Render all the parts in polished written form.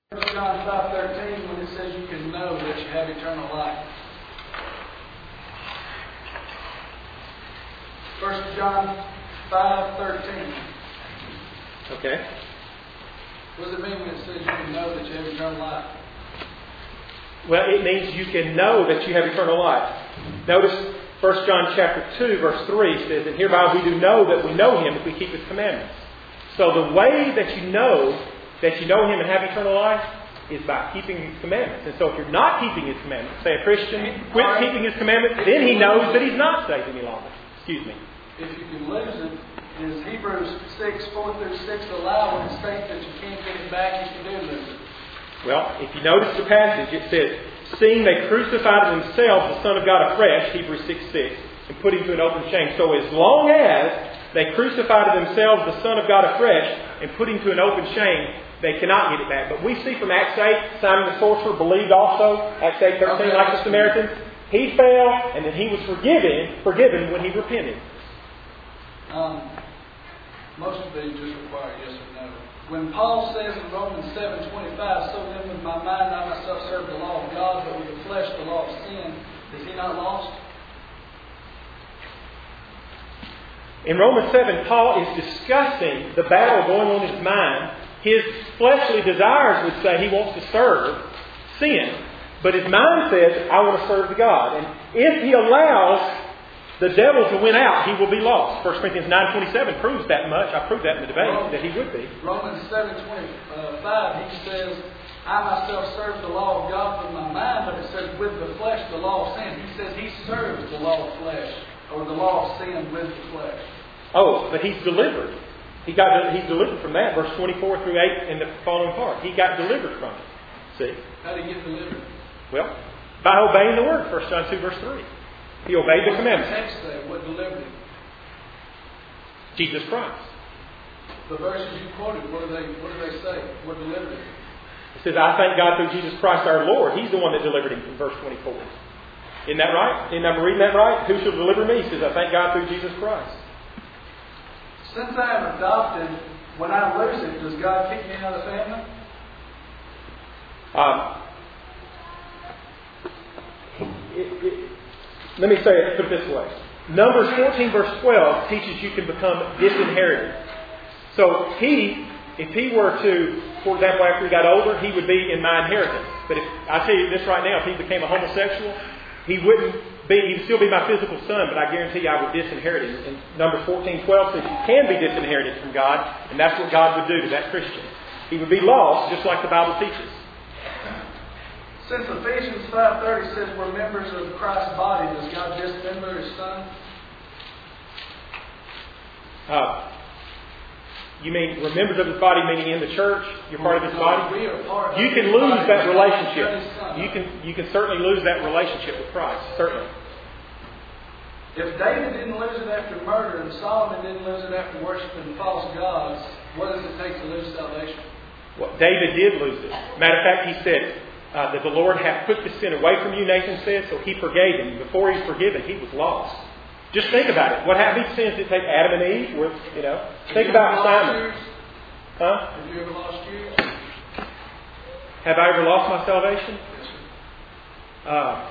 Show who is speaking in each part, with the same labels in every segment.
Speaker 1: John 5:13 when it says you can know that you have eternal life. 1 John 5:13.
Speaker 2: Okay.
Speaker 1: What does it mean when it says you can know that you have eternal life?
Speaker 2: Well, it means you can know that you have eternal life. Notice 1 John chapter 2, verse 3 says, "And hereby we do know that we know Him if we keep His commandments." So the way that you know Him and have eternal life is by keeping His commandments. And so if you're not keeping His commandments, say a Christian quits keeping His commandments, then he knows that he's not saved any longer. Excuse me.
Speaker 1: If you can lose it, is Hebrews 6:4-6 allow when it states that you can't get it back if you do lose it?
Speaker 2: Well, if you notice the passage, it says, "Seeing they crucified themselves the Son of God afresh," Hebrews 6:6, "and put Him to an open shame." So as long as they crucified to themselves the Son of God afresh and put Him to an open shame, they cannot get it back. But we see from Acts 8, Simon the sorcerer believed also, Acts 8:13, like the Samaritans. He fell, and then he was forgiven when he repented.
Speaker 1: Most of these just require yes or no. When Paul says in Romans 7:25, "So then with my mind I myself serve the law of God, but with the flesh the law of sin," is he not lost?
Speaker 2: In Romans 7, Paul is discussing the battle going on in his mind. His fleshly desires would say he wants to serve sin. But his mind says, "I want to serve God." And if he allows the devil to win out, he will be lost. 1 Corinthians 9:27 proves that much. I proved that in the debate, that he would be.
Speaker 1: Romans 7:25, he says, "I myself serve the law of God with my mind," but it says, "with the flesh the law of sin." He says he serves the law of flesh, or the law of sin with the flesh.
Speaker 2: Oh, but he's delivered. He's delivered from that. Verse 24-8 in the following part. He got delivered from it. See?
Speaker 1: How did he get delivered?
Speaker 2: Well, by obeying the word. 1 John 2, verse 3. He obeyed the commandments.
Speaker 1: What does the text say? What delivered him?
Speaker 2: Jesus Christ.
Speaker 1: The verses you quoted, what do they say? What delivered him?
Speaker 2: It says, "I thank God through Jesus Christ our Lord." He's the one that delivered him from verse 24. Isn't that right? Isn't I reading that right? "Who shall deliver me?" He says, "I thank God through Jesus Christ."
Speaker 1: Since I am adopted, when I lose it, does God kick me out of the family?
Speaker 2: Let me say it, put it this way. Numbers 14 verse 12 teaches you can become disinherited. So if he were to, for example, after he got older, he would be in my inheritance. But if I tell you this right now, if he became a homosexual, he'd still be my physical son, but I guarantee you I would disinherit him. And Numbers 14:12 says you can be disinherited from God, and that's what God would do to that Christian. He would be lost, just like the Bible teaches.
Speaker 1: Since Ephesians 5:30 says we're members of Christ's body, does God dismember His Son?
Speaker 2: You mean we're members of His body, meaning in the church, you're part of His body?
Speaker 1: We are part of
Speaker 2: You can lose that relationship. You can certainly lose that relationship with Christ, certainly.
Speaker 1: If David didn't lose it after murder and Solomon didn't lose it after worshiping false gods, what does it take to lose salvation?
Speaker 2: Well, David did lose it. Matter of fact, he said that the Lord hath put the sin away from you, Nathan said, so He forgave him. Before he was forgiven, he was lost. Just think about it. What happened? These sins did take Adam and Eve. Think about Simon. Huh?
Speaker 1: Have you ever lost yours?
Speaker 2: Have I ever lost my salvation?
Speaker 1: Yes, sir.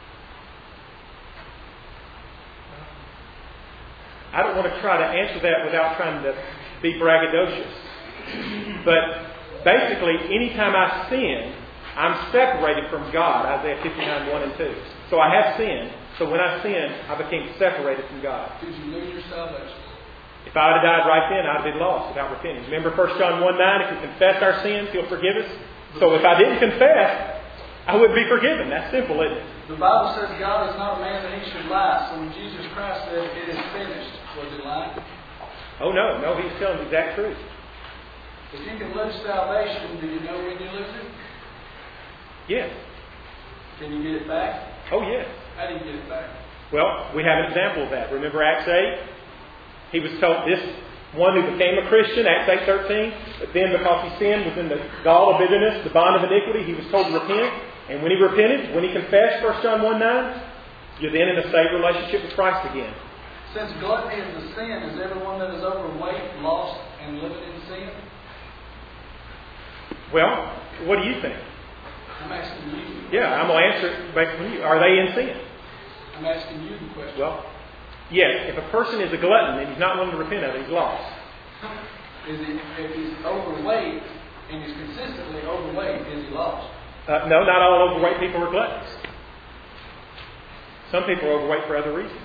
Speaker 2: I don't want to try to answer that without trying to be braggadocious. But basically, anytime I sin, I'm separated from God. Isaiah 59:1-2. So I have sinned. So when I sinned, I became separated from God.
Speaker 1: Did you lose your salvation?
Speaker 2: If I had died right then, I'd have been lost without repenting. Remember 1 John 1:9, if we confess our sins, He'll forgive us. So if I didn't confess, I wouldn't be forgiven. That's simple, isn't it?
Speaker 1: The Bible says God is not a man that He should lie. So when Jesus Christ said, "It is finished," was He lying?
Speaker 2: Oh, no. He's telling the exact truth.
Speaker 1: If you can lose salvation, do you know when you lose it?
Speaker 2: Yes.
Speaker 1: Can you get it back?
Speaker 2: Oh, yes.
Speaker 1: How do you get it back?
Speaker 2: Well, we have an example of that. Remember Acts 8? He was told, this one who became a Christian, Acts 8:13, but then because he sinned was in the gall of bitterness, the bond of iniquity, he was told to repent. And when he repented, when he confessed, 1 John 1:9, you're then in a saved relationship with Christ again.
Speaker 1: Since gluttony is a sin, is everyone that is overweight lost and living in sin?
Speaker 2: Well, what do you think?
Speaker 1: I'm asking you.
Speaker 2: Yeah, I'm going to answer it based on you. Are they in sin?
Speaker 1: I'm asking you the question.
Speaker 2: Well, yes. If a person is a glutton and he's not willing to repent of it, he's lost.
Speaker 1: If he's overweight and he's consistently overweight, is he lost?
Speaker 2: No, not all overweight people are gluttons. Some people are overweight for other reasons.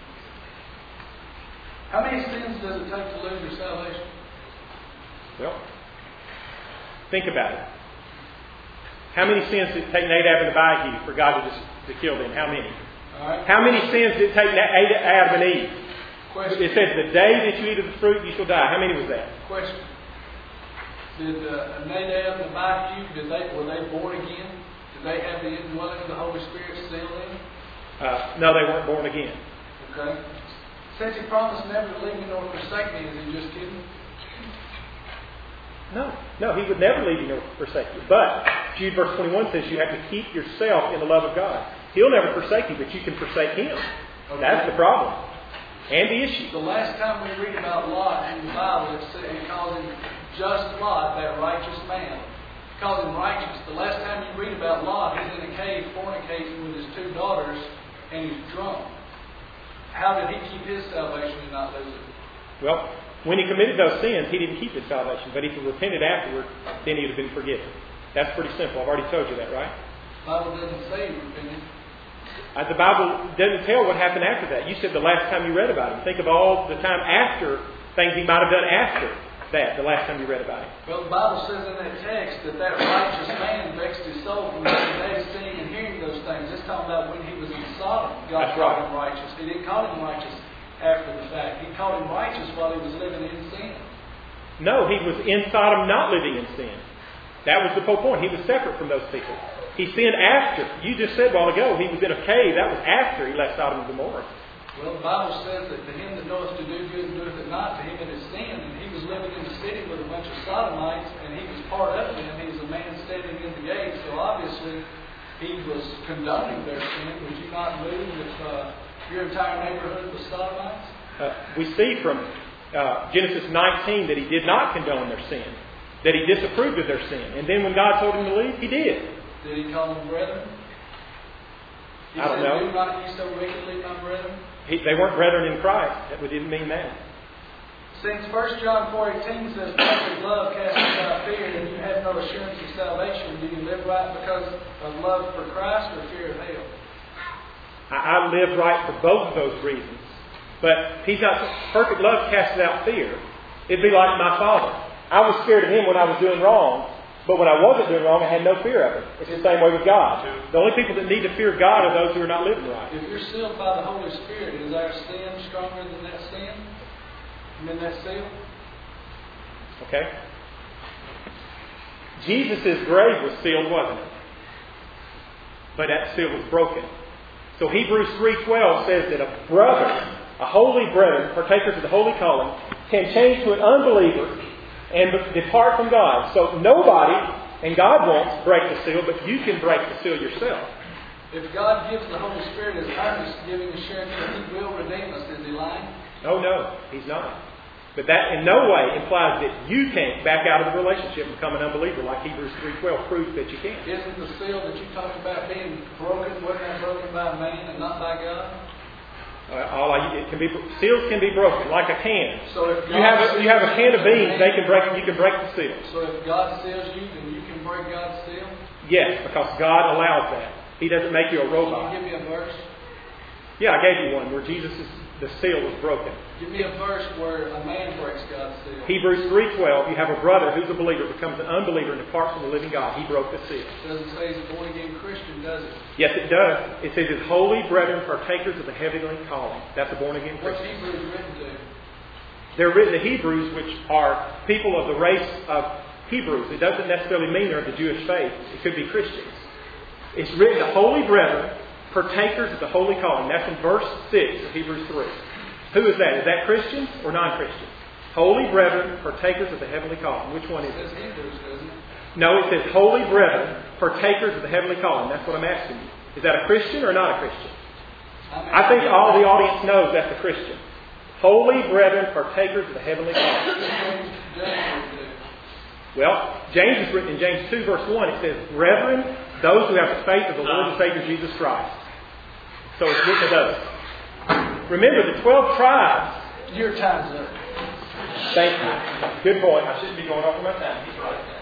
Speaker 1: How many sins does it take to lose your salvation?
Speaker 2: Well, think about it. How many sins did it take Nadab and Abihu for God to kill them? How many?
Speaker 1: All right.
Speaker 2: How many sins did it take Adam and Eve?
Speaker 1: Question.
Speaker 2: It says, the day that you eat of the fruit, you shall die. How many was that?
Speaker 1: Question. Did Nadab and Abihu, were they born again? Did they have the indwelling of the Holy Spirit still in?
Speaker 2: No, they weren't born again.
Speaker 1: Okay. Since he promised never to leave me nor forsake me, is he just kidding?
Speaker 2: No, he would never leave you nor forsake you. But Jude verse 21 says you have to keep yourself in the love of God. He'll never forsake you, but you can forsake him. Okay. That's the problem. And the issue.
Speaker 1: The last time we read about Lot in the Bible, it calls him just Lot, that righteous man. It calls him righteous. The last time you read about Lot, he's in a cave fornicating with his 2 daughters, and he's drunk. How did he keep his salvation and not lose it?
Speaker 2: Well, when he committed those sins, he didn't keep his salvation. But if he repented afterward, then he would have been forgiven. That's pretty simple. I've already told you that, right?
Speaker 1: The Bible doesn't say he repented.
Speaker 2: The Bible doesn't tell what happened after that. You said the last time you read about him. Think of all the time after, things he might have done after that, the last time you read about him.
Speaker 1: Well, the Bible says in that text that righteous man vexed his soul from every day seeing and hearing those things. It's talking about when he was in Sodom. God called him righteous. He didn't call him righteous after the fact. He called him righteous while he was living in sin.
Speaker 2: No, he was in Sodom not living in sin. That was the whole point. He was separate from those people. He sinned after. You just said a while ago he was in a cave. That was after he left Sodom and Gomorrah.
Speaker 1: Well, the Bible says that to him that knoweth to do good and doeth it not, to him it is sin. And he was living in the city with a bunch of Sodomites, and he was part of them. He was a man standing in the gate. So obviously he was condoning their sin. Would you not move if your entire neighborhood was Sodomites?
Speaker 2: We see from Genesis 19 that he did not condone their sin, that he disapproved of their sin. And then when God told him to leave, he did.
Speaker 1: Did he call them brethren?
Speaker 2: I don't know.
Speaker 1: Do not ye so wickedly, my brethren?
Speaker 2: They weren't brethren in Christ. That didn't mean that.
Speaker 1: Since 1 John 4:18 says, perfect love casts out fear, and you have no assurance of salvation, do you live right because of love for Christ or fear of hell?
Speaker 2: I live right for both of those reasons. But he's not. Perfect love casts out fear. It'd be like my father. I was scared of him when I was doing wrong, but when I wasn't doing wrong, I had no fear of it. It's the same way with God. The only people that need to fear God are those who are not living right.
Speaker 1: If you're sealed by the Holy Spirit, is our sin stronger than that sin? Than that seal?
Speaker 2: Okay. Jesus' grave was sealed, wasn't it? But that seal was broken. So Hebrews 3:12 says that a brother, a holy brethren, partakers of the holy calling, can change to an unbeliever and depart from God. So nobody, and God won't break the seal, but you can break the seal yourself.
Speaker 1: If God gives the Holy Spirit as earnest, giving assurance that He will redeem us, is He lying?
Speaker 2: Oh no, He's not. But that in no way implies that you can't back out of the relationship and become an unbeliever, like Hebrews 3:12 proves that you can.
Speaker 1: Isn't the seal that you talked about being broken, wasn't that broken by man and not by God? Seals can be broken like a can.
Speaker 2: So if you have a can of beans, you can break the seal.
Speaker 1: So if God seals you, then you can break God's seal?
Speaker 2: Yes, because God allows that. He doesn't make you a robot.
Speaker 1: Can you give me a verse?
Speaker 2: Yeah, I gave you one where the seal was broken.
Speaker 1: Give me a verse where a man breaks God's seal.
Speaker 2: Hebrews 3:12, you have a brother who's a believer, becomes an unbeliever and departs from the living God. He broke the seal.
Speaker 1: It doesn't say he's a born-again Christian, does it?
Speaker 2: Yes, it does. It says his holy brethren, partakers of the heavenly calling. That's a born-again Christian.
Speaker 1: What's Hebrews written to?
Speaker 2: They're written to Hebrews, which are people of the race of Hebrews. It doesn't necessarily mean they're of the Jewish faith. It could be Christians. It's written to holy brethren, partakers of the holy calling. That's in verse 6 of Hebrews 3. Who is that? Is that Christians or non-Christians? Holy brethren, partakers of the heavenly calling. Which one is it?
Speaker 1: It says Hebrews, doesn't it?
Speaker 2: No, it says holy brethren, partakers of the heavenly calling. That's what I'm asking you. Is that a Christian or not a Christian? I think all the audience knows that's a Christian. Holy brethren, partakers of the heavenly calling. Well, James is written in James 2, verse 1. It says, Brethren, those who have the faith of the Lord and Savior Jesus Christ. So it's written to those. Remember, the 12 tribes.
Speaker 1: Your time's up.
Speaker 2: Thank you. Good point. I shouldn't be going off my time. He's right.